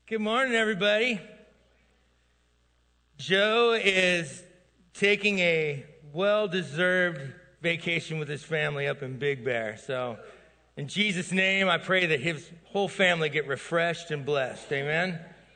Good morning, everybody. Joe is taking a well-deserved vacation with his family up in Big Bear. So, in Jesus' name, I pray that his whole family get refreshed and blessed. Amen?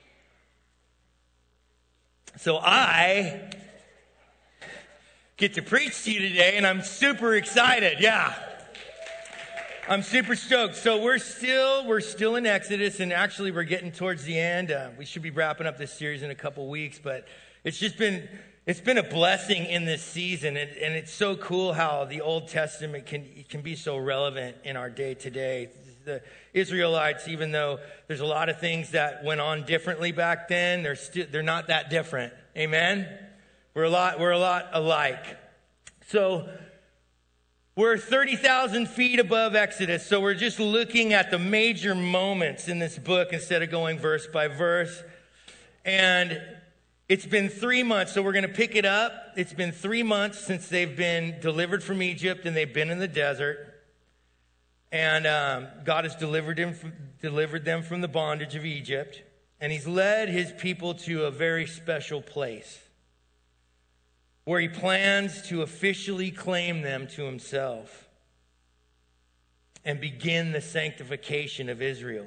So I get to preach to you today, and I'm super excited. Yeah. I'm super stoked. So we're still in Exodus, and actually we're getting towards the end. We should be wrapping up this series in a couple weeks, but it's been a blessing in this season, and it's so cool how the Old Testament can be so relevant in our day to day. The Israelites, even though there's a lot of things that went on differently back then, they're not that different. Amen. We're a lot alike. So we're 30,000 feet above Exodus, so we're just looking at the major moments in this book instead of going verse by verse. And it's been 3 months, so we're going to pick it up. It's been 3 months since they've been delivered from Egypt, and they've been in the desert. And God has delivered them from the bondage of Egypt, and He's led His people to a very special place, where He plans to officially claim them to Himself and begin the sanctification of Israel.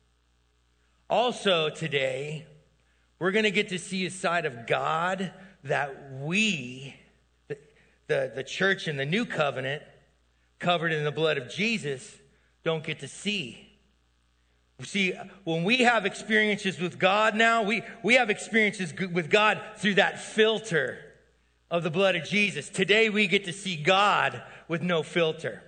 Also today, we're going to get to see a side of God that we, the church in the new covenant, covered in the blood of Jesus, don't get to see. See, when we have experiences with God now, we have experiences with God through that filter of the blood of Jesus. Today we get to see God with no filter.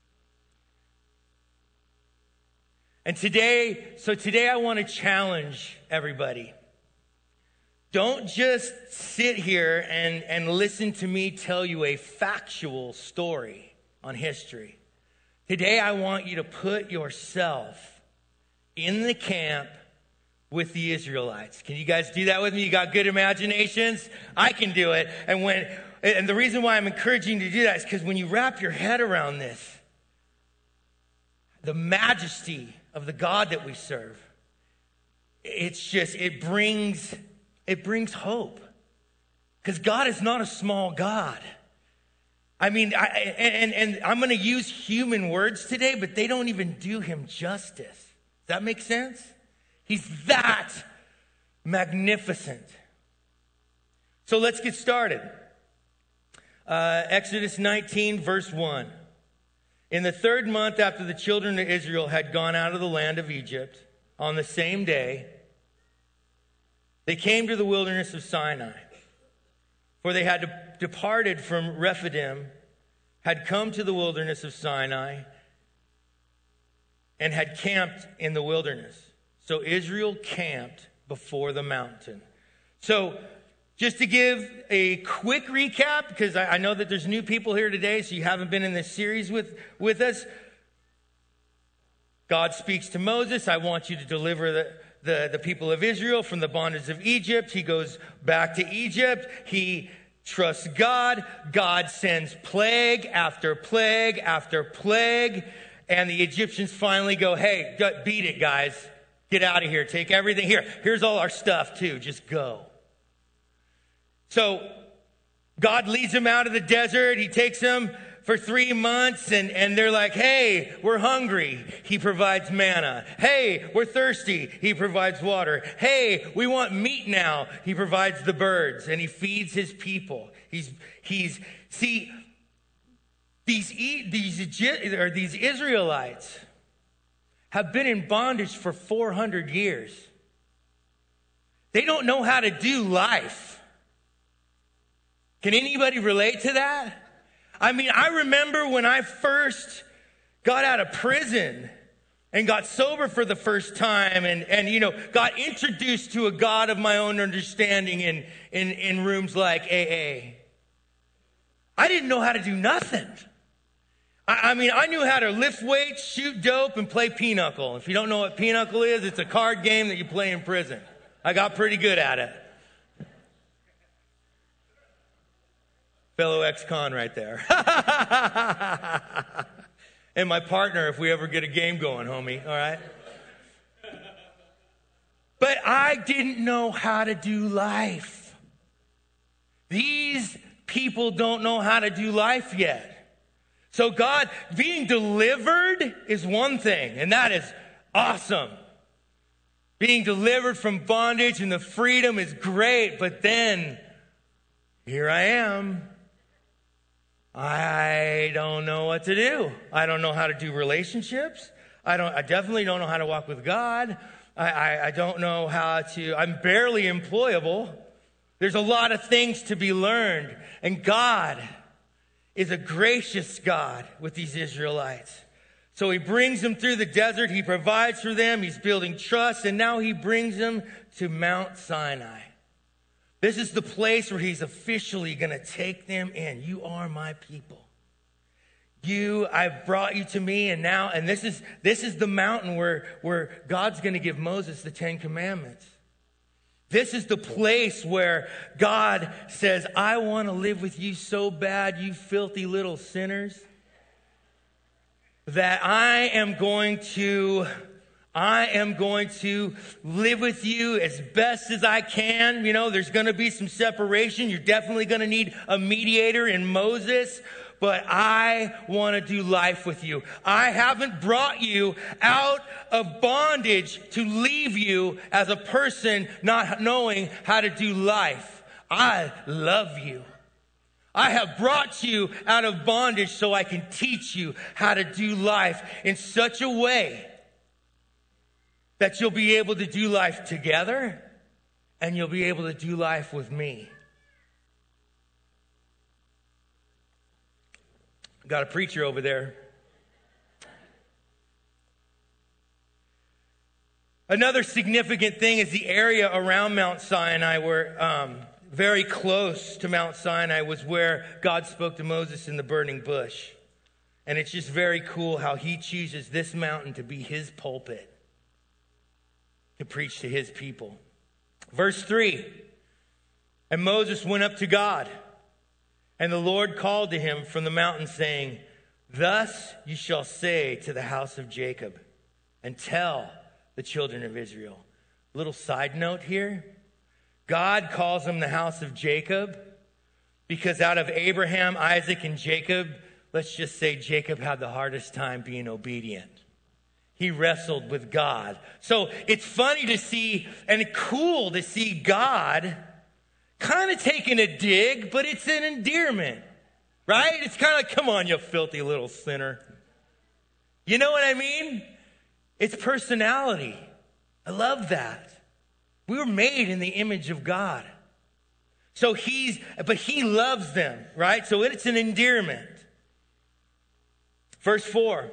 And today I want to challenge everybody. Don't just sit here and listen to me tell you a factual story on history. Today I want you to put yourself in the camp with the Israelites. Can you guys do that with me? You got good imaginations? I can do it. And the reason why I'm encouraging you to do that is because when you wrap your head around this, the majesty of the God that we serve, it brings hope. Because God is not a small God. I mean, and I'm going to use human words today, but they don't even do Him justice. Does that make sense? He's that magnificent. So let's get started. Exodus 19, verse 1. In the 3rd month after the children of Israel had gone out of the land of Egypt, on the same day, they came to the wilderness of Sinai. For they had departed from Rephidim, had come to the wilderness of Sinai, and had camped in the wilderness. So Israel camped before the mountain. So just to give a quick recap, because I know that there's new people here today, so you haven't been in this series with us. God speaks to Moses, I want you to deliver the people of Israel from the bondage of Egypt. He goes back to Egypt. He trusts God. God sends plague after plague after plague. And the Egyptians finally go, hey, beat it, guys. Get out of here. Take everything here. Here's all our stuff, too. Just go. So God leads them out of the desert. He takes them for 3 months, and they're like, hey, we're hungry. He provides manna. Hey, we're thirsty. He provides water. Hey, we want meat now. He provides the birds, and He feeds His people. These Israelites have been in bondage for 400 years. They don't know how to do life. Can anybody relate to that? I mean, I remember when I first got out of prison and got sober for the first time and got introduced to a God of my own understanding in rooms like AA. I didn't know how to do nothing. I mean, I knew how to lift weights, shoot dope, and play pinochle. If you don't know what pinochle is, it's a card game that you play in prison. I got pretty good at it. Fellow ex-con right there. And my partner if we ever get a game going, homie. All right? But I didn't know how to do life. These people don't know how to do life yet. So God, being delivered is one thing, and that is awesome. Being delivered from bondage and the freedom is great, but then here I am. I don't know what to do. I don't know how to do relationships. I definitely don't know how to walk with God. I don't know how to, I'm barely employable. There's a lot of things to be learned. And God is a gracious God with these Israelites. So he brings them through the desert. He provides for them. He's building trust. And now he brings them to Mount Sinai. This is the place where he's officially going to take them in. You are my people. I've brought you to me, and this is the mountain where God's going to give Moses the 10 Commandments. This is the place where God says, I want to live with you so bad, you filthy little sinners, that I am going to live with you as best as I can. You know, there's going to be some separation. You're definitely going to need a mediator in Moses. But I want to do life with you. I haven't brought you out of bondage to leave you as a person not knowing how to do life. I love you. I have brought you out of bondage so I can teach you how to do life in such a way that you'll be able to do life together and you'll be able to do life with me. Got a preacher over there. Another significant thing is the area around Mount Sinai, where very close to Mount Sinai was where God spoke to Moses in the burning bush. And it's just very cool how he chooses this mountain to be his pulpit to preach to his people. Verse 3, and Moses went up to God. And the Lord called to him from the mountain, saying, thus you shall say to the house of Jacob, and tell the children of Israel. Little side note here. God calls them the house of Jacob because out of Abraham, Isaac, and Jacob, let's just say Jacob had the hardest time being obedient. He wrestled with God. So it's funny to see and cool to see God kind of taking a dig, but it's an endearment, right? It's kind of like, come on, you filthy little sinner. You know what I mean? It's personality. I love that. We were made in the image of God. So he loves them, right? So it's an endearment. Verse 4,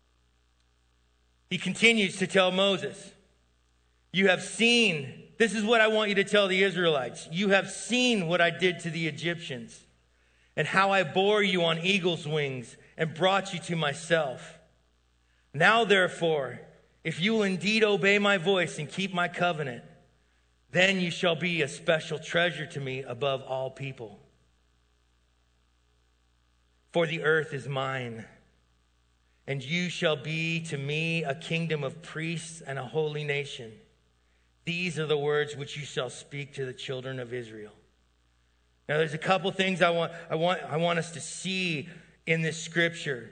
he continues to tell Moses, you have seen. This is what I want you to tell the Israelites. You have seen what I did to the Egyptians and how I bore you on eagle's wings and brought you to myself. Now, therefore, if you will indeed obey my voice and keep my covenant, then you shall be a special treasure to me above all people. For the earth is mine, and you shall be to me a kingdom of priests and a holy nation. These are the words which you shall speak to the children of Israel. Now, there's a couple things I want us to see in this scripture.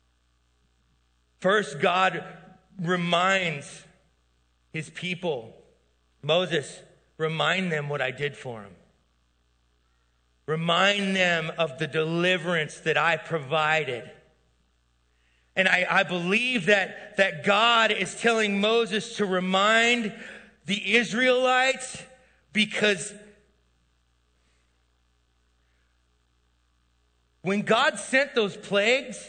First, God reminds his people, Moses, remind them what I did for them. Remind them of the deliverance that I provided. And I believe that God is telling Moses to remind the Israelites, because when God sent those plagues,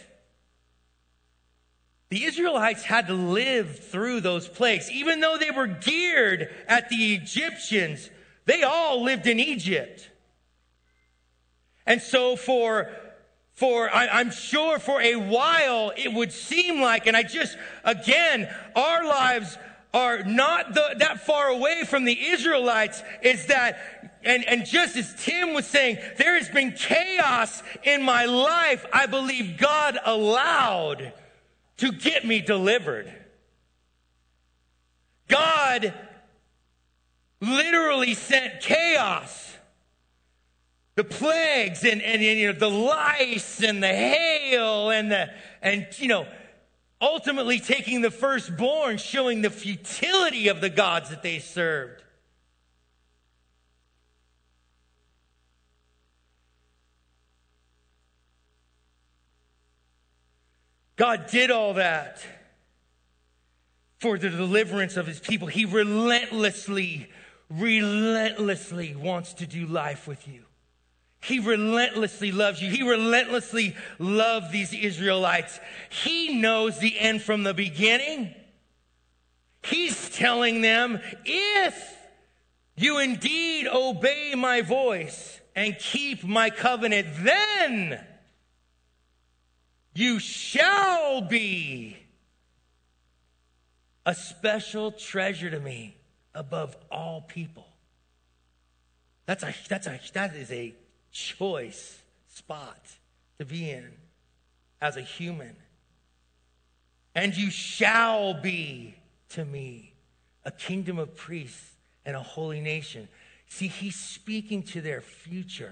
the Israelites had to live through those plagues. Even though they were geared at the Egyptians, they all lived in Egypt. And so I'm sure for a while it would seem like, and our lives are not that far away from the Israelites, is that, and just as Tim was saying, there has been chaos in my life I believe God allowed to get me delivered. God literally sent chaos. The plagues and the lice and the hail and ultimately taking the firstborn, showing the futility of the gods that they served. God did all that for the deliverance of his people. He relentlessly wants to do life with you. He relentlessly loves you. He relentlessly loved these Israelites. He knows the end from the beginning. He's telling them, if you indeed obey my voice and keep my covenant, then you shall be a special treasure to me above all people. That is a choice spot to be in as a human. And you shall be to me a kingdom of priests and a holy nation. See, he's speaking to their future.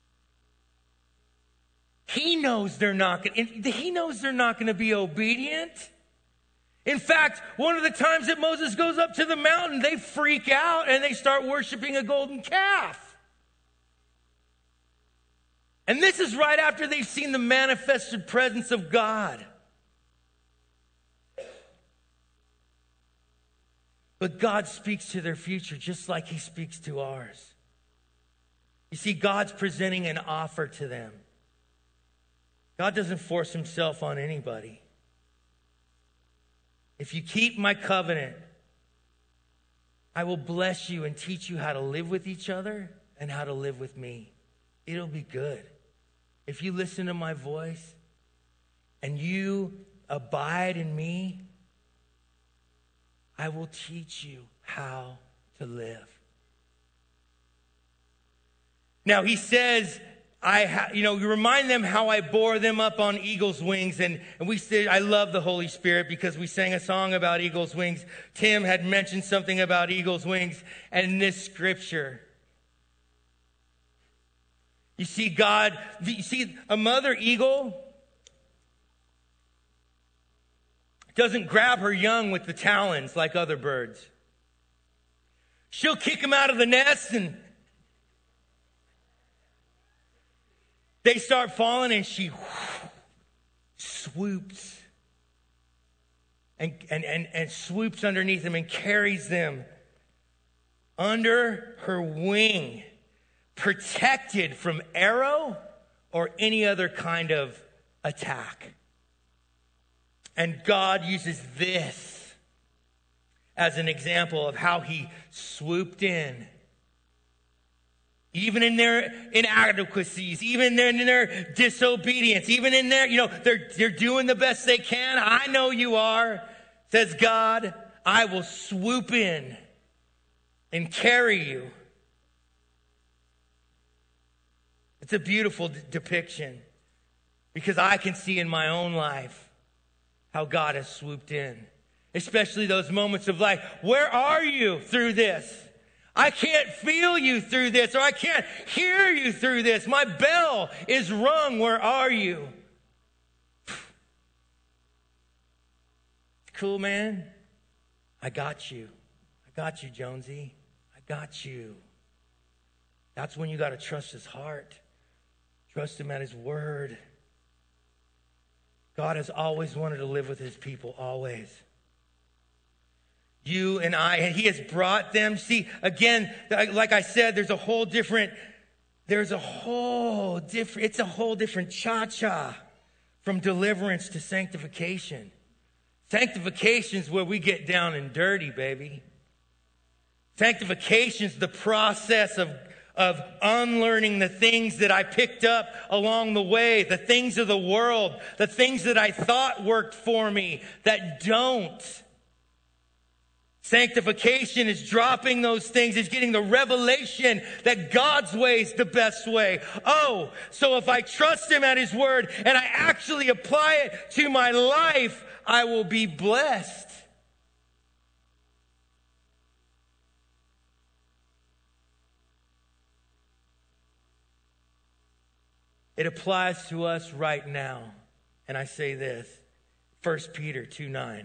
He knows they're not going to be obedient. In fact, one of the times that Moses goes up to the mountain, they freak out and they start worshiping a golden calf. And this is right after they've seen the manifested presence of God. But God speaks to their future just like he speaks to ours. You see, God's presenting an offer to them. God doesn't force himself on anybody. If you keep my covenant, I will bless you and teach you how to live with each other and how to live with me. It'll be good. If you listen to my voice and you abide in me, I will teach you how to live. Now he says, you remind them how I bore them up on eagle's wings. And we said, I love the Holy Spirit because we sang a song about eagle's wings. Tim had mentioned something about eagle's wings. And in this scripture, you see a mother eagle doesn't grab her young with the talons like other birds. She'll kick them out of the nest and they start falling and she swoops and swoops underneath them and carries them under her wing, protected from arrow or any other kind of attack. And God uses this as an example of how he swooped in. Even in their inadequacies, even in their disobedience, even in their, they're doing the best they can. I know you are, says God. I will swoop in and carry you. It's a beautiful depiction because I can see in my own life how God has swooped in, especially those moments of life. Where are you through this? I can't feel you through this, or I can't hear you through this. My bell is rung. Where are you? Cool, man. I got you. I got you, Jonesy. I got you. That's when you got to trust his heart. Trust him at his word. God has always wanted to live with his people, always. You and I, and he has brought them. See, again, like I said, it's a whole different cha-cha from deliverance to sanctification. Sanctification is where we get down and dirty, baby. Sanctification is the process of unlearning the things that I picked up along the way, the things of the world, the things that I thought worked for me that don't. Sanctification is dropping those things, is getting the revelation that God's way is the best way. Oh, so if I trust him at his word and I actually apply it to my life, I will be blessed. It applies to us right now. And I say this, 1 Peter 2:9.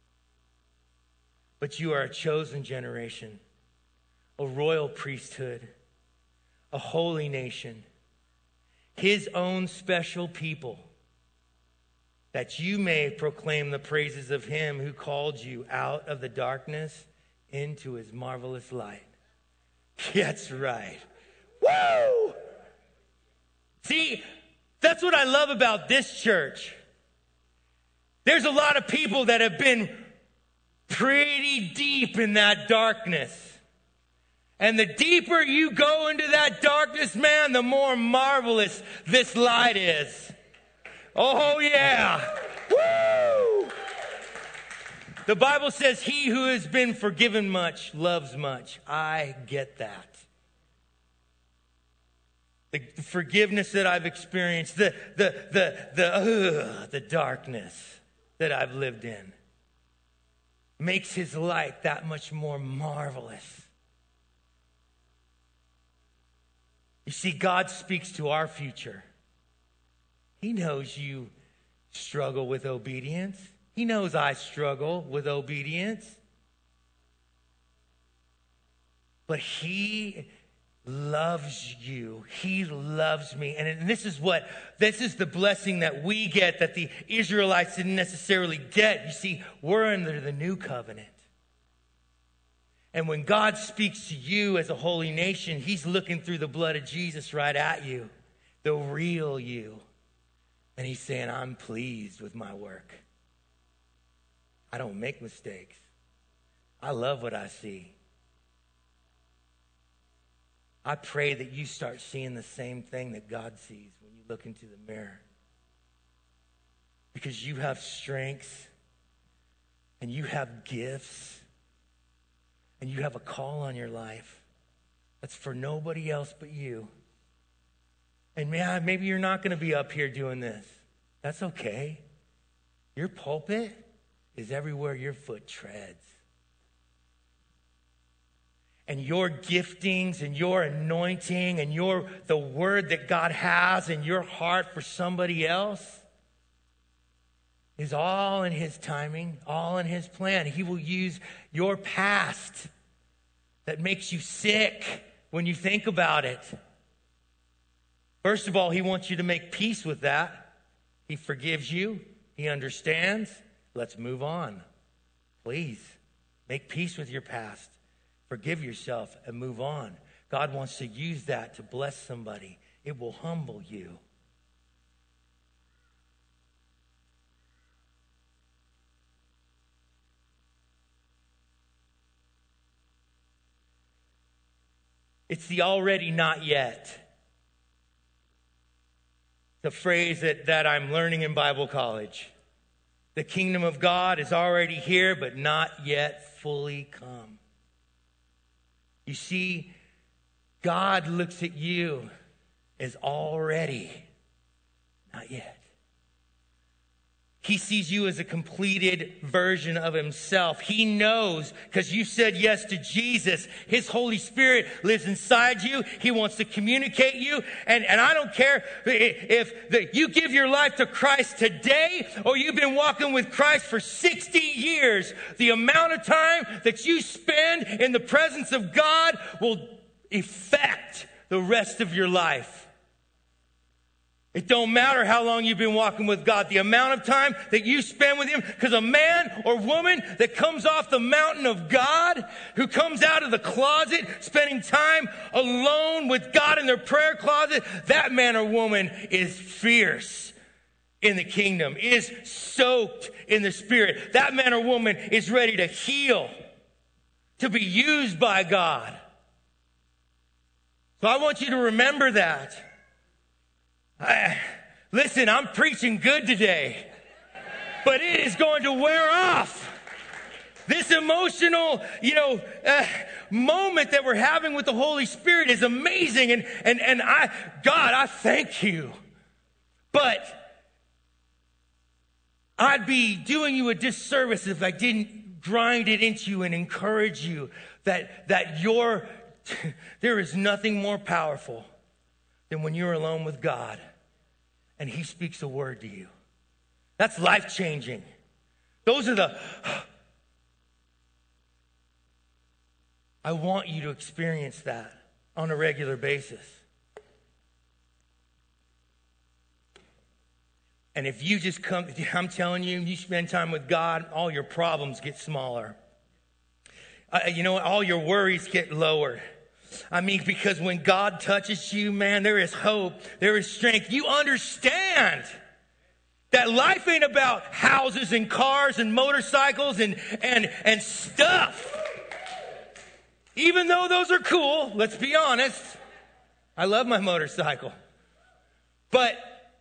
But you are a chosen generation, a royal priesthood, a holy nation, his own special people, that you may proclaim the praises of him who called you out of the darkness into his marvelous light. That's right. Woo! See, that's what I love about this church. There's a lot of people that have been pretty deep in that darkness. And the deeper you go into that darkness, man, the more marvelous this light is. Oh, yeah. Woo! The Bible says, he who has been forgiven much loves much. I get that. The forgiveness that I've experienced, the darkness that I've lived in makes his light that much more marvelous. You see, God speaks to our future. He knows you struggle with obedience. He knows I struggle with obedience. But he loves you. He loves me. And this is the blessing that we get that the Israelites didn't necessarily get. You see, we're under the new covenant. And when God speaks to you as a holy nation, he's looking through the blood of Jesus right at you, the real you. And he's saying, I'm pleased with my work. I don't make mistakes. I love what I see. I pray that you start seeing the same thing that God sees when you look into the mirror. Because you have strengths and you have gifts and you have a call on your life that's for nobody else but you. And man, maybe you're not going to be up here doing this. That's okay. Your pulpit is everywhere your foot treads. And your giftings and your anointing and the word that God has in your heart for somebody else is all in his timing, all in his plan. He will use your past that makes you sick when you think about it. First of all, he wants you to make peace with that. He forgives you. He understands. Let's move on. Please, make peace with your past. Forgive yourself and move on. God wants to use that to bless somebody. It will humble you. It's the already not yet. The phrase that I'm learning in Bible college. The kingdom of God is already here, but not yet fully come. You see, God looks at you as already not yet. He sees you as a completed version of himself. He knows, because you said yes to Jesus, his Holy Spirit lives inside you. He wants to communicate you. And I don't care if you give your life to Christ today or you've been walking with Christ for 60 years. The amount of time that you spend in the presence of God will affect the rest of your life. It don't matter how long you've been walking with God. The amount of time that you spend with him, because a man or woman that comes off the mountain of God, who comes out of the closet, spending time alone with God in their prayer closet, that man or woman is fierce in the kingdom, is soaked in the Spirit. That man or woman is ready to heal, to be used by God. So I want you to remember that. Listen, I'm preaching good today, but it is going to wear off. This emotional, moment that we're having with the Holy Spirit is amazing. And I thank you. But I'd be doing you a disservice if I didn't grind it into you and encourage you that there is nothing more powerful than when you're alone with God and he speaks a word to you. That's life-changing. Those are I want you to experience that on a regular basis. And if you just come, I'm telling you, you spend time with God, all your problems get smaller. All your worries get lower. I mean, because when God touches you, man, there is hope. There is strength. You understand that life ain't about houses and cars and motorcycles and stuff. Even though those are cool, let's be honest. I love my motorcycle. But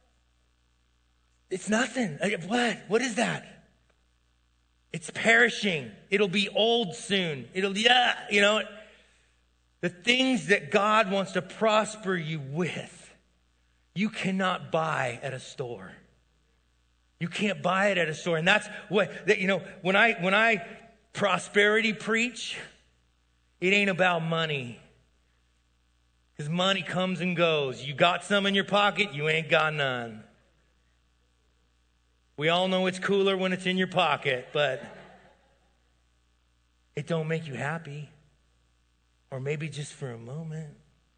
it's nothing. What? What is that? It's perishing. It'll be old soon. The things that God wants to prosper you with, you cannot buy at a store. You can't buy it at a store. And that's what, when I prosperity preach, it ain't about money. Because money comes and goes. You got some in your pocket, you ain't got none. We all know it's cooler when it's in your pocket, but it don't make you happy. Or maybe just for a moment.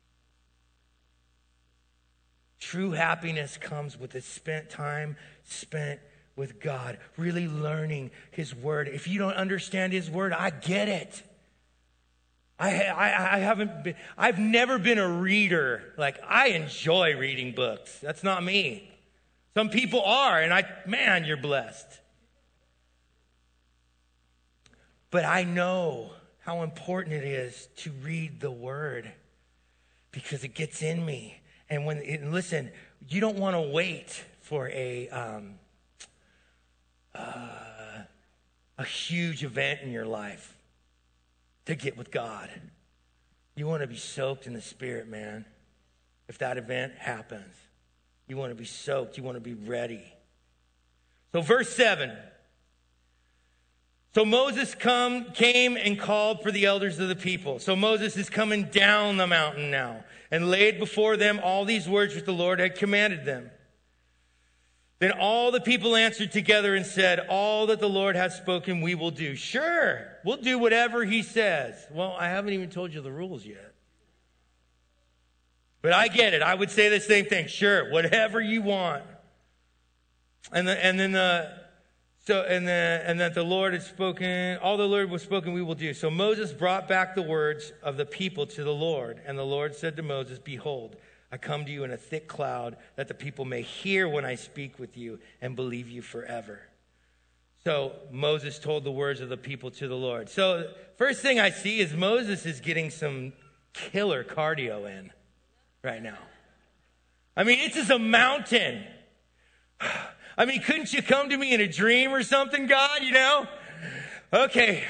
True happiness comes with time spent with God, really learning his word. If you don't understand his word, I get it. I've never been a reader. Like, I enjoy reading books. That's not me. Some people are, and you're blessed. But I know how important it is to read the word because it gets in me. And listen, you don't want to wait for a huge event in your life to get with God. You want to be soaked in the Spirit, man. If that event happens, you want to be soaked. You want to be ready. So verse 7. So Moses came and called for the elders of the people. So Moses is coming down the mountain now and laid before them all these words which the Lord had commanded them. Then all the people answered together and said, all that the Lord has spoken we will do. Sure, we'll do whatever he says. Well, I haven't even told you the rules yet. But I get it. I would say the same thing. Sure, whatever you want. And that the Lord had spoken, all the Lord was spoken we will do. So Moses brought back the words of the people to the Lord. And the Lord said to Moses, behold, I come to you in a thick cloud that the people may hear when I speak with you and believe you forever. So Moses told the words of the people to the Lord. So first thing I see is Moses is getting some killer cardio in right now. I mean, it's just a mountain. I mean, couldn't you come to me in a dream or something, God, Okay.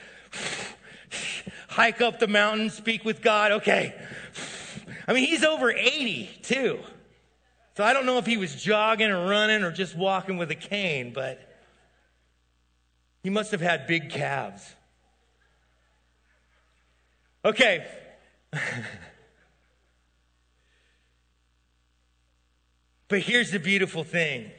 Hike up the mountain, speak with God. Okay. I mean, he's over 80 too. So I don't know if he was jogging or running or just walking with a cane, but he must have had big calves. Okay. But here's the beautiful thing.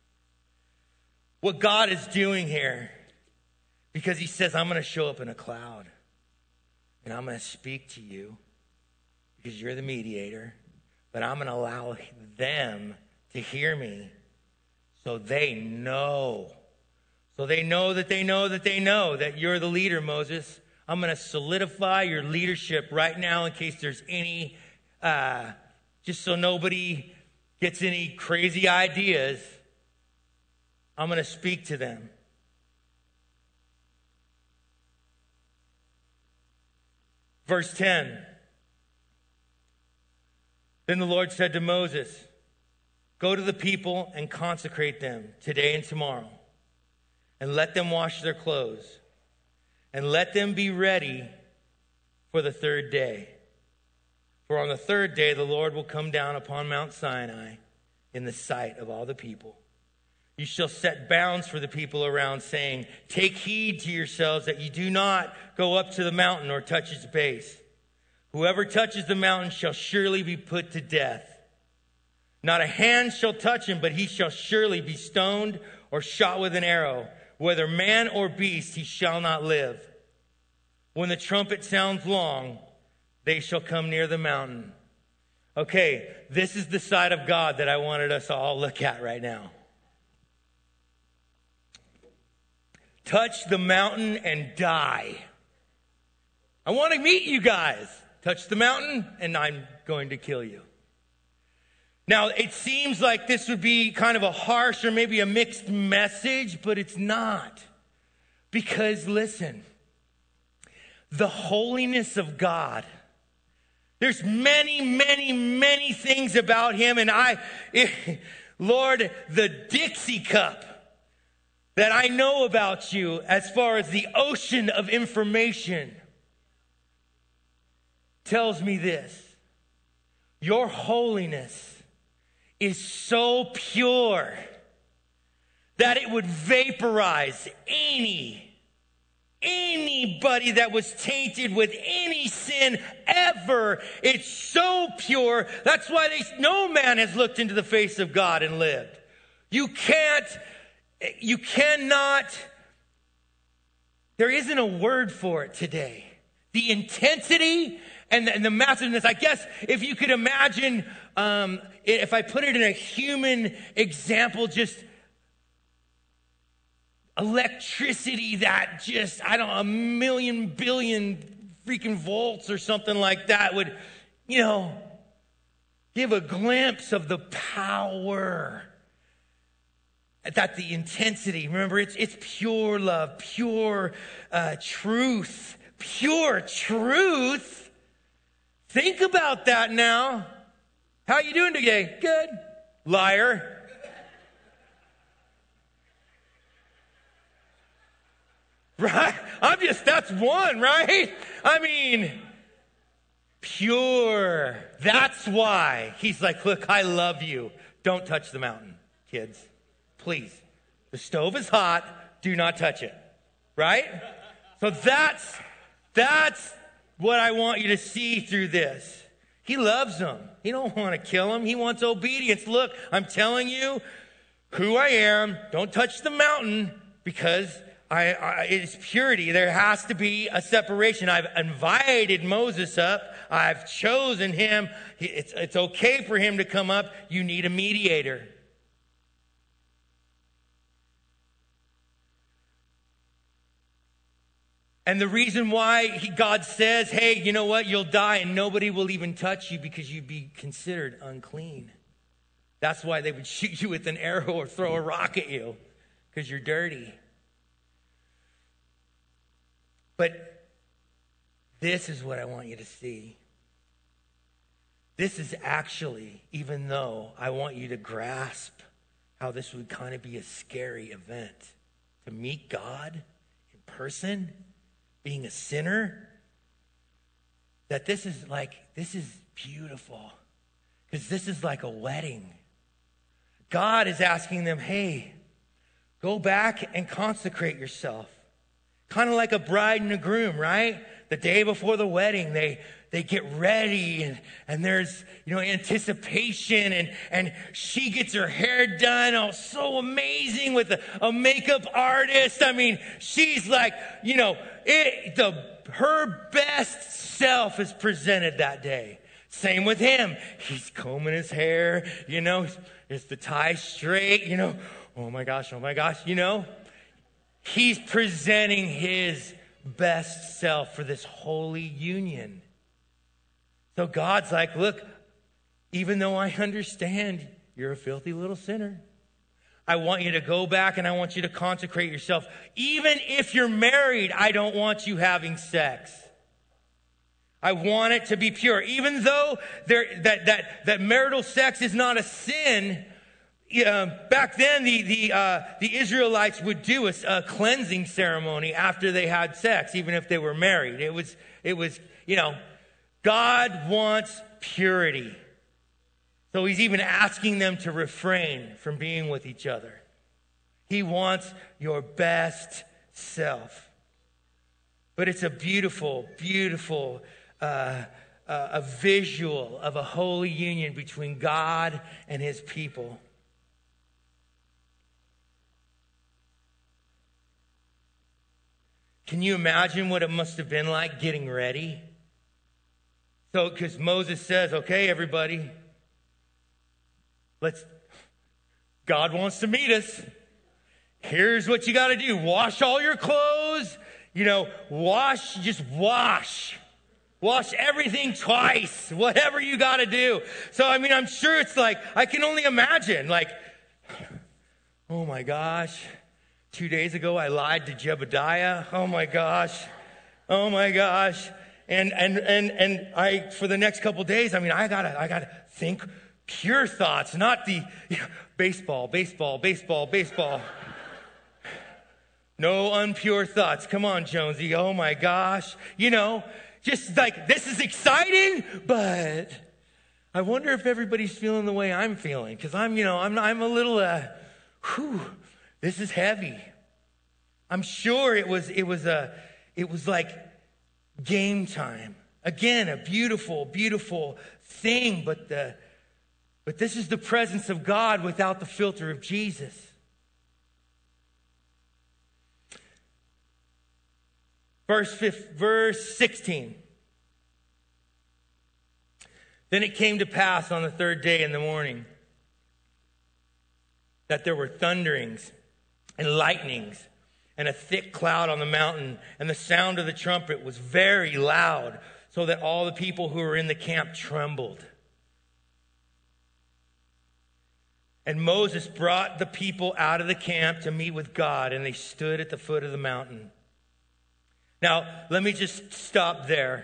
What God is doing here, because he says, I'm going to show up in a cloud and I'm going to speak to you because you're the mediator, but I'm going to allow them to hear me so they know. So they know that they know that they know that you're the leader, Moses. I'm going to solidify your leadership right now in case there's any, just so nobody gets any crazy ideas. I'm going to speak to them. Verse 10. Then the Lord said to Moses, go to the people and consecrate them today and tomorrow, and let them wash their clothes, and let them be ready for the third day. For on the third day the Lord will come down upon Mount Sinai in the sight of all the people. You shall set bounds for the people around, saying, take heed to yourselves that you do not go up to the mountain or touch its base. Whoever touches the mountain shall surely be put to death. Not a hand shall touch him, but he shall surely be stoned or shot with an arrow. Whether man or beast, he shall not live. When the trumpet sounds long, they shall come near the mountain. Okay, this is the side of God that I wanted us to all look at right now. Touch the mountain and die. I want to meet you guys. Touch the mountain and I'm going to kill you. Now, it seems like this would be kind of a harsh or maybe a mixed message, but it's not. Because listen, the holiness of God, there's many, many, many things about him. And Lord, the Dixie cup that I know about you as far as the ocean of information tells me this. Your holiness is so pure that it would vaporize anybody that was tainted with any sin ever. It's so pure. That's why no man has looked into the face of God and lived. You cannot, there isn't a word for it today. The intensity and the massiveness. I guess if you could imagine, if I put it in a human example, just electricity that just, I don't know, 1 million billion freaking volts or something like that would, give a glimpse of the power. That the intensity, remember, it's pure love, pure truth, pure truth. Think about that now. How you doing today? Good. Liar. Right? That's one, right? I mean, pure. That's why he's like, look, I love you. Don't touch the mountain, kids. Please. The stove is hot. Do not touch it. Right? So that's what I want you to see through this. He loves them. He don't want to kill them. He wants obedience. Look, I'm telling you who I am. Don't touch the mountain because it's purity. There has to be a separation. I've invited Moses up. I've chosen him. It's okay for him to come up. You need a mediator. And the reason why God says, hey, you know what? You'll die and nobody will even touch you because you'd be considered unclean. That's why they would shoot you with an arrow or throw a rock at you because you're dirty. But this is what I want you to see. This is actually, even though I want you to grasp how this would kind of be a scary event, to meet God in person, being a sinner, that this is beautiful. Because this is like a wedding. God is asking them, hey, go back and consecrate yourself. Kind of like a bride and a groom, right? The day before the wedding, they get ready and there's, anticipation and she gets her hair done. Oh, so amazing with a makeup artist. I mean, she's like, her best self is presented that day. Same with him. He's combing his hair, is the tie straight, oh my gosh. He's presenting his best self for this holy union. So God's like, look, even though I understand you're a filthy little sinner, I want you to go back and I want you to consecrate yourself. Even if you're married, I don't want you having sex. I want it to be pure. Even though that marital sex is not a sin, back then the Israelites would do a cleansing ceremony after they had sex, even if they were married. It was God wants purity. So he's even asking them to refrain from being with each other. He wants your best self. But it's a beautiful, beautiful a visual of a holy union between God and his people. Can you imagine what it must have been like getting ready? So, because Moses says, okay, everybody, God wants to meet us. Here's what you got to do. Wash all your clothes. Just wash. Wash everything twice. Whatever you got to do. So, I'm sure it's like, I can only imagine, oh my gosh. 2 days ago, I lied to Jebediah. Oh my gosh. And I, for the next couple days, I gotta think pure thoughts, not the baseball. No unpure thoughts. Come on, Jonesy. Oh my gosh. Just like, this is exciting, but I wonder if everybody's feeling the way I'm feeling. Because I'm a little, this is heavy. I'm sure it was like game time. Again, a beautiful, beautiful thing, but this is the presence of God without the filter of Jesus. Verse 16. Then it came to pass on the third day in the morning that there were thunderings and lightnings and a thick cloud on the mountain, and the sound of the trumpet was very loud, so that all the people who were in the camp trembled. And Moses brought the people out of the camp to meet with God, and they stood at the foot of the mountain. Now, let me just stop there.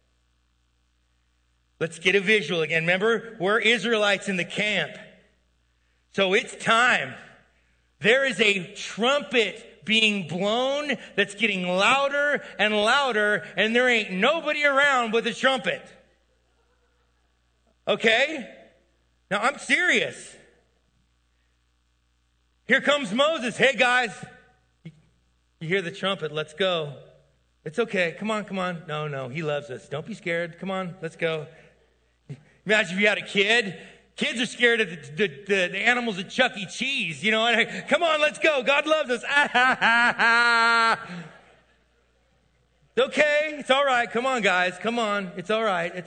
Let's get a visual again. Remember, we're Israelites in the camp. So it's time. There is a trumpet being blown that's getting louder and louder, and there ain't nobody around with a trumpet. Okay? Now, I'm serious. Here comes Moses. Hey, guys. You hear the trumpet. Let's go. It's okay. Come on. No, he loves us. Don't be scared. Come on, let's go. Imagine if you had a kid. Kids are scared of the animals at Chuck E. Cheese. Come on, let's go. God loves us. It's okay. It's all right. Come on, guys. Come on. It's all right. It's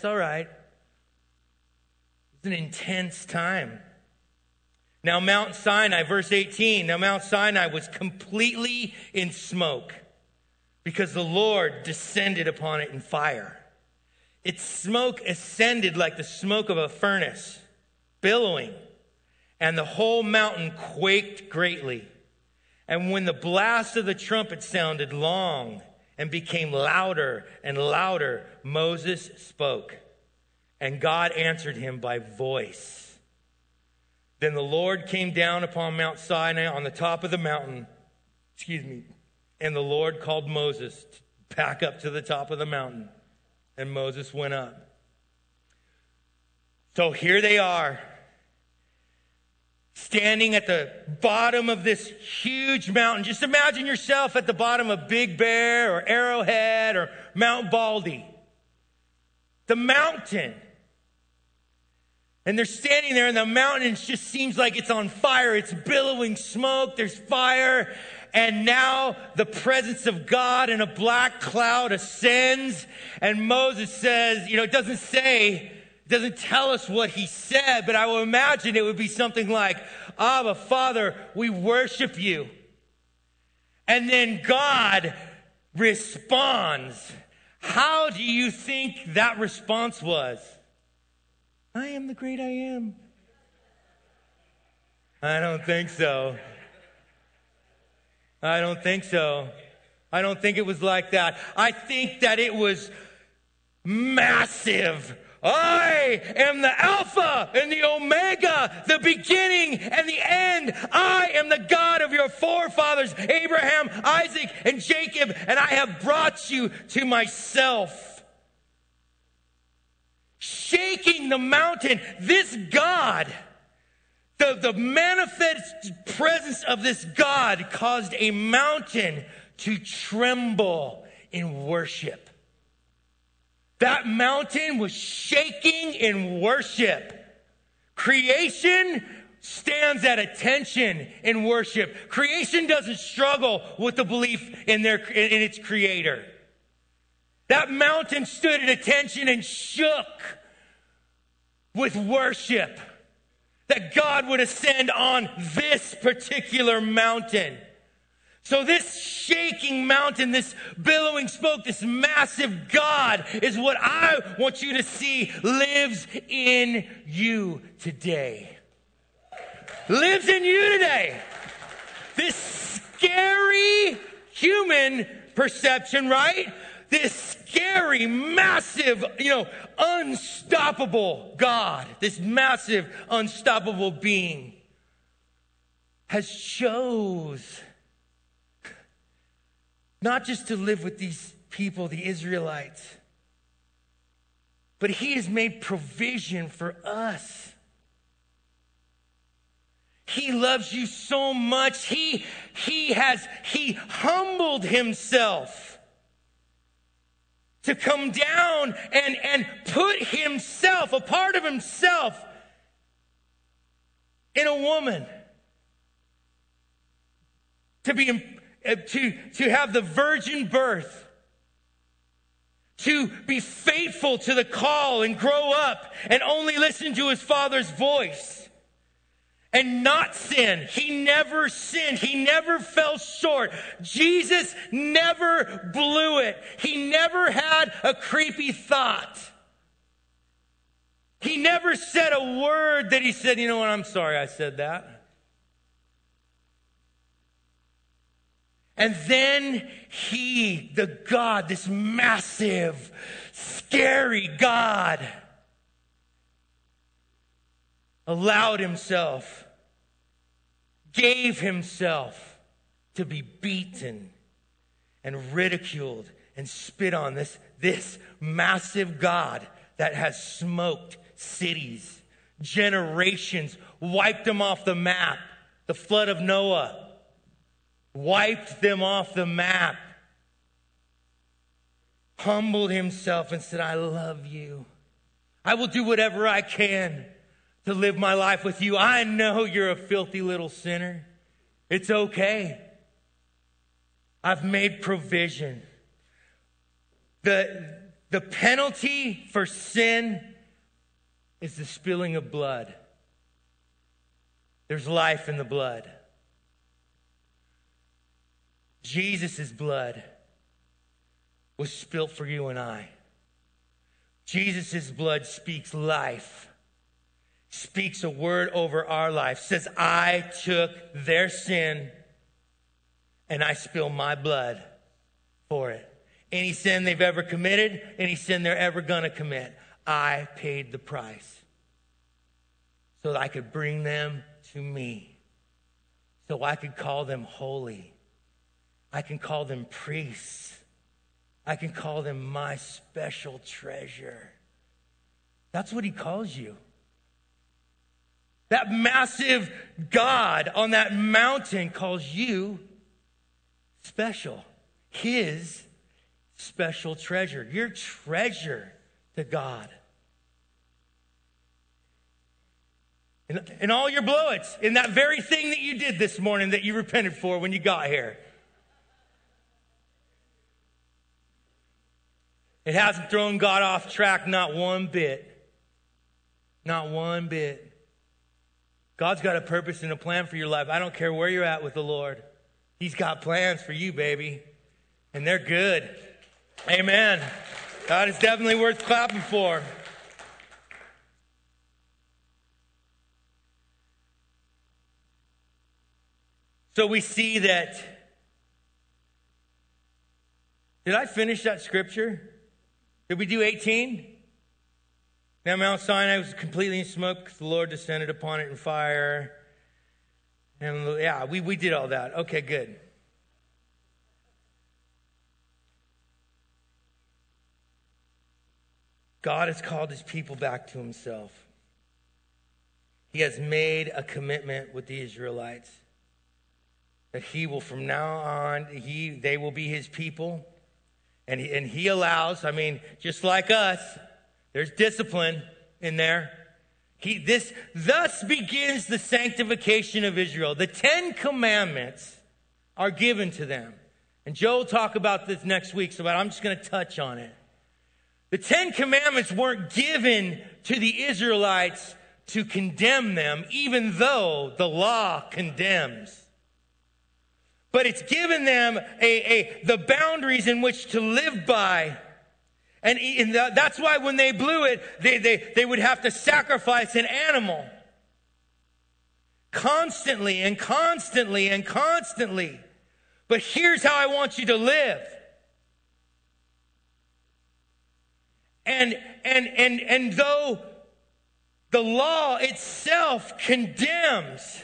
an intense time. Now, Mount Sinai, verse 18. Now, Mount Sinai was completely in smoke because the Lord descended upon it in fire. Its smoke ascended like the smoke of a furnace, billowing, and the whole mountain quaked greatly. And when the blast of the trumpet sounded long and became louder and louder, Moses spoke, and God answered him by voice. Then the Lord came down upon Mount Sinai on the top of the mountain, and the Lord called Moses back up to the top of the mountain, and Moses went up. So here they are, standing at the bottom of this huge mountain. Just imagine yourself at the bottom of Big Bear or Arrowhead or Mount Baldy. The mountain. And they're standing there, and the mountain just seems like it's on fire. It's billowing smoke. There's fire. And now the presence of God in a black cloud ascends. And Moses says, it doesn't tell us what he said, but I will imagine it would be something like, Abba, Father, we worship you. And then God responds. How do you think that response was? I am the great I am. I don't think so. I don't think it was like that. I think that it was massive. I am the Alpha and the Omega, the beginning and the end. I am the God of your forefathers, Abraham, Isaac, and Jacob, and I have brought you to myself. Shaking the mountain, this God, the manifest presence of this God caused a mountain to tremble in worship. That mountain was shaking in worship. Creation stands at attention in worship. Creation doesn't struggle with the belief in its creator. That mountain stood at attention and shook with worship. That God would ascend on this particular mountain. So this shaking mountain, this billowing smoke, this massive God is what I want you to see lives in you today. Lives in you today. This scary human perception, right? This scary, massive, unstoppable God, this massive, unstoppable being has chose not just to live with these people, the Israelites, but he has made provision for us. He loves you so much. He humbled himself to come down and put himself, a part of himself, in a woman. To have the virgin birth, to be faithful to the call and grow up and only listen to his Father's voice and not sin. He never sinned. He never fell short. Jesus never blew it. He never had a creepy thought. He never said a word that he said, you know what, I'm sorry I said that. And then he, the God, this massive, scary God, allowed himself, gave himself to be beaten and ridiculed and spit on. This massive God that has smoked cities, generations, wiped them off the map. The flood of Noah wiped them off the map, humbled himself and said, I love you. I will do whatever I can to live my life with you. I know you're a filthy little sinner. It's okay. I've made provision. The penalty for sin is the spilling of blood. There's life in the blood. Jesus' blood was spilt for you and I. Jesus' blood speaks life, speaks a word over our life, says, I took their sin and I spill my blood for it. Any sin they've ever committed, any sin they're ever going to commit, I paid the price so that I could bring them to me, so I could call them holy. I can call them priests. I can call them my special treasure. That's what he calls you. That massive God on that mountain calls you special. His special treasure. Your treasure to God. In all your blow-its, in that very thing that you did this morning that you repented for when you got here. It hasn't thrown God off track, not one bit. Not one bit. God's got a purpose and a plan for your life. I don't care where you're at with the Lord. He's got plans for you, baby. And they're good. Amen. God is definitely worth clapping for. So we see that. Did I finish that scripture? Did we do 18? Now Mount Sinai was completely in smoke because the Lord descended upon it in fire. And yeah, we did all that. Okay, good. God has called his people back to himself. He has made a commitment with the Israelites that he will, from now on, they will be his people. And he allows, just like us, there's discipline in there. Thus begins the sanctification of Israel. The 10 commandments are given to them. And Joe will talk about this next week, so I'm just going to touch on it. The 10 commandments weren't given to the Israelites to condemn them, even though the law condemns. But it's given them the boundaries in which to live by. And that's why when they blew it, they would have to sacrifice an animal. Constantly and constantly and constantly. But here's how I want you to live. And though the law itself condemns,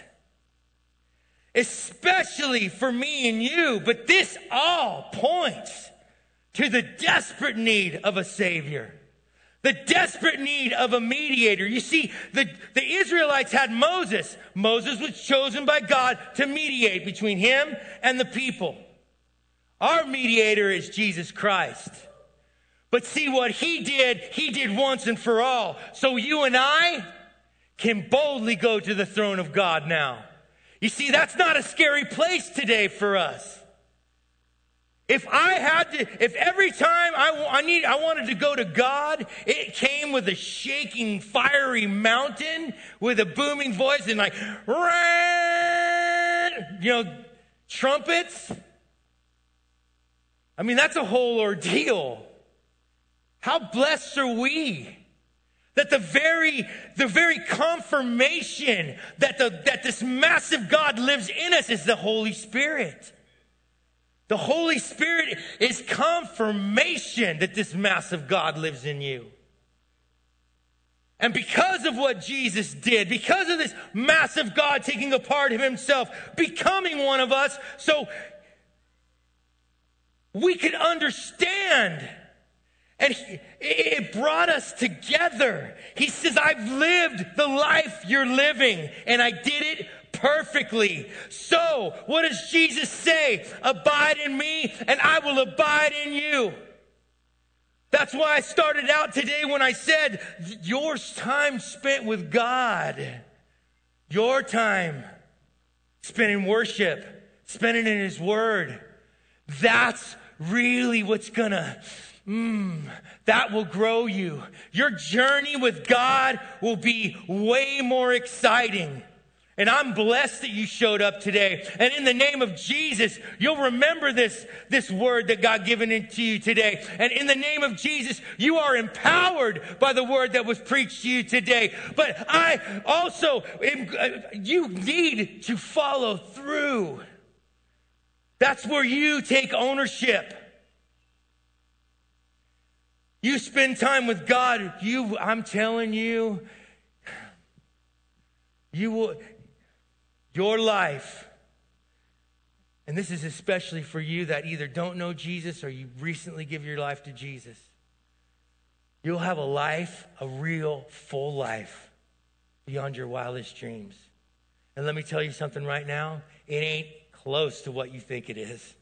especially for me and you, but this all points to the desperate need of a Savior, the desperate need of a mediator. You see, the Israelites had Moses. Moses was chosen by God to mediate between him and the people. Our mediator is Jesus Christ. But see, what he did once and for all. So you and I can boldly go to the throne of God now. You see, that's not a scary place today for us. If every time I wanted to go to God, it came with a shaking, fiery mountain with a booming voice and trumpets. That's a whole ordeal. How blessed are we that the very confirmation that this massive God lives in us is the Holy Spirit. The Holy Spirit is confirmation that this massive God lives in you. And because of what Jesus did, because of this massive God taking a part of himself, becoming one of us, so we could understand. And it brought us together. He says, I've lived the life you're living, and I did it perfectly. So, what does Jesus say? Abide in me, and I will abide in you. That's why I started out today when I said, your time spent with God, your time spent in worship, spent in his word, that's really what's gonna that will grow you. Your journey with God will be way more exciting. And I'm blessed that you showed up today. And in the name of Jesus, you'll remember this word that God given to you today. And in the name of Jesus, you are empowered by the word that was preached to you today. But you need to follow through. That's where you take ownership. You spend time with God, I'm telling you, your life, and this is especially for you that either don't know Jesus or you recently give your life to Jesus, you'll have a real full life beyond your wildest dreams. And let me tell you something right now, it ain't close to what you think it is.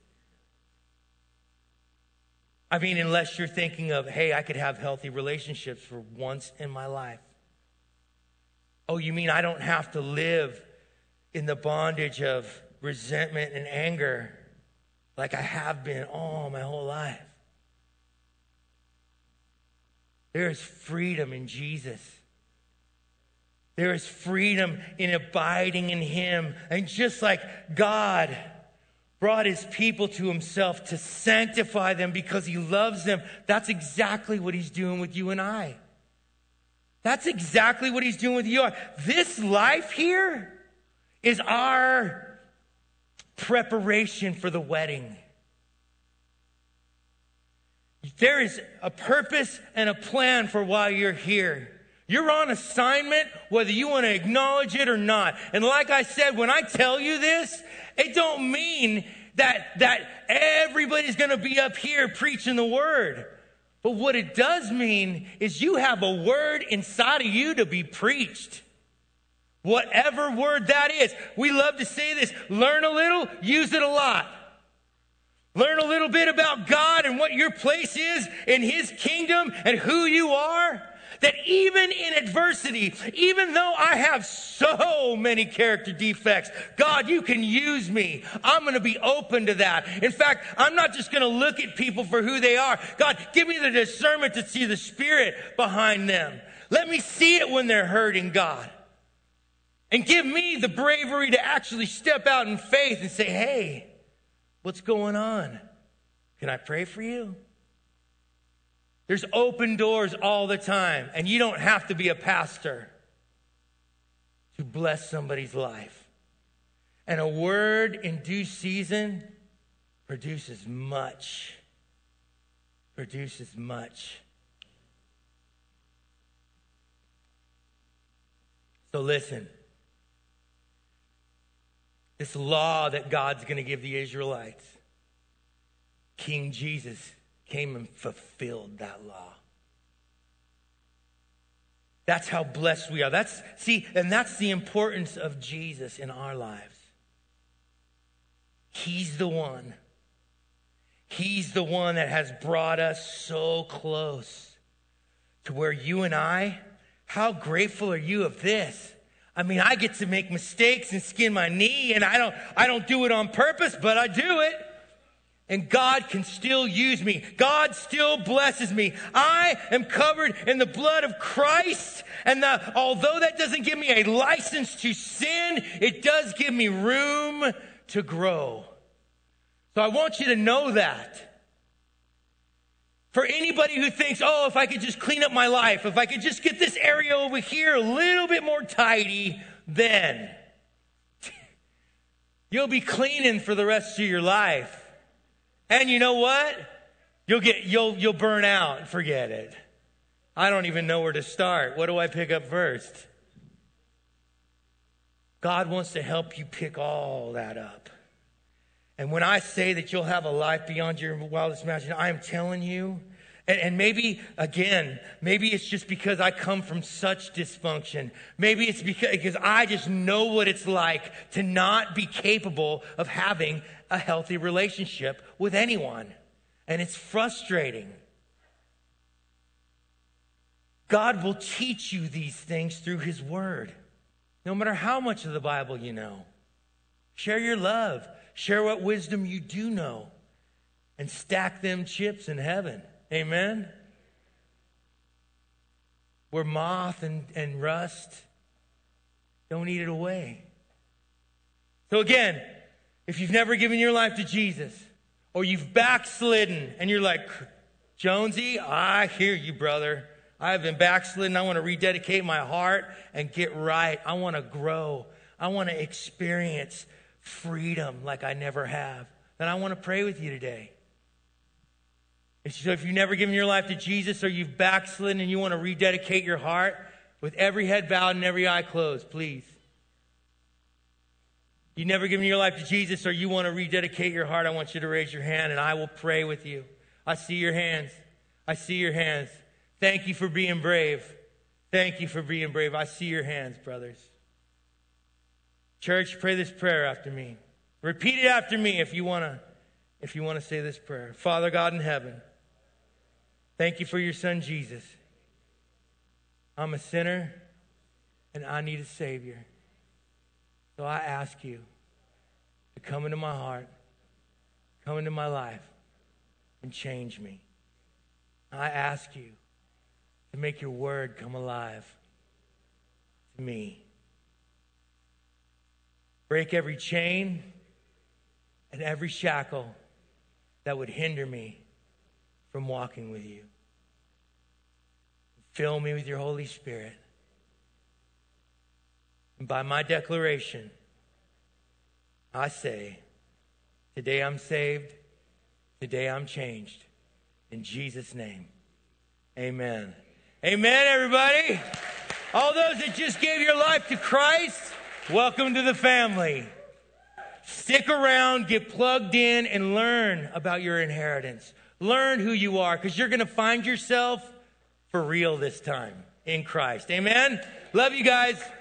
Unless you're thinking of, hey, I could have healthy relationships for once in my life. Oh, you mean I don't have to live in the bondage of resentment and anger like I have been my whole life? There is freedom in Jesus. There is freedom in abiding in him. And just like God brought his people to himself to sanctify them because he loves them, that's exactly what he's doing with you and I. That's exactly what he's doing with you. This life here is our preparation for the wedding. There is a purpose and a plan for why you're here. You're on assignment, whether you want to acknowledge it or not. And like I said, when I tell you this, it don't mean that everybody's going to be up here preaching the word. But what it does mean is you have a word inside of you to be preached. Whatever word that is. We love to say this. Learn a little, use it a lot. Learn a little bit about God, and what your place is in his kingdom and who you are, that even in adversity, even though I have so many character defects, God, you can use me. I'm going to be open to that. In fact, I'm not just going to look at people for who they are. God, give me the discernment to see the Spirit behind them. Let me see it when they're hurting, God. And give me the bravery to actually step out in faith and say, hey, what's going on? Can I pray for you? There's open doors all the time, and you don't have to be a pastor to bless somebody's life. And a word in due season produces much. Produces much. So listen. This law that God's going to give the Israelites, King Jesus came and fulfilled that law. That's how blessed we are. That's the importance of Jesus in our lives. He's the one. He's the one that has brought us so close to where you and I, how grateful are you of this? I mean, I get to make mistakes and skin my knee, and I don't do it on purpose, but I do it. And God can still use me. God still blesses me. I am covered in the blood of Christ. And although that doesn't give me a license to sin, it does give me room to grow. So I want you to know that. For anybody who thinks, oh, if I could just clean up my life, if I could just get this area over here a little bit more tidy, then you'll be cleaning for the rest of your life. And you know what? You'll burn out and forget it. I don't even know where to start. What do I pick up first? God wants to help you pick all that up. And when I say that you'll have a life beyond your wildest imagination, I am telling you, and maybe it's just because I come from such dysfunction. Maybe it's because I just know what it's like to not be capable of having a healthy relationship with anyone. And it's frustrating. God will teach you these things through his word. No matter how much of the Bible you know. Share your love. Share what wisdom you do know. And stack them chips in heaven. Amen? Where moth and rust don't eat it away. So again, if you've never given your life to Jesus, or you've backslidden, and you're like, Jonesy, I hear you, brother. I have been backslidden. I want to rededicate my heart and get right. I want to grow. I want to experience freedom like I never have. Then I want to pray with you today. So if you've never given your life to Jesus, or you've backslidden and you want to rededicate your heart, with every head bowed and every eye closed, please. You've never given your life to Jesus, or you want to rededicate your heart, I want you to raise your hand and I will pray with you. I see your hands. I see your hands. Thank you for being brave. Thank you for being brave. I see your hands, brothers. Church, pray this prayer after me. Repeat it after me if you want to say this prayer. Father God in heaven, thank you for your son Jesus. I'm a sinner and I need a Savior. So I ask you to come into my heart, come into my life, and change me. I ask you to make your word come alive to me. Break every chain and every shackle that would hinder me from walking with you. Fill me with your Holy Spirit. And by my declaration, I say, today I'm saved, today I'm changed. In Jesus' name, amen. Amen, everybody. All those that just gave your life to Christ, welcome to the family. Stick around, get plugged in, and learn about your inheritance. Learn who you are, because you're going to find yourself for real this time in Christ. Amen? Love you guys.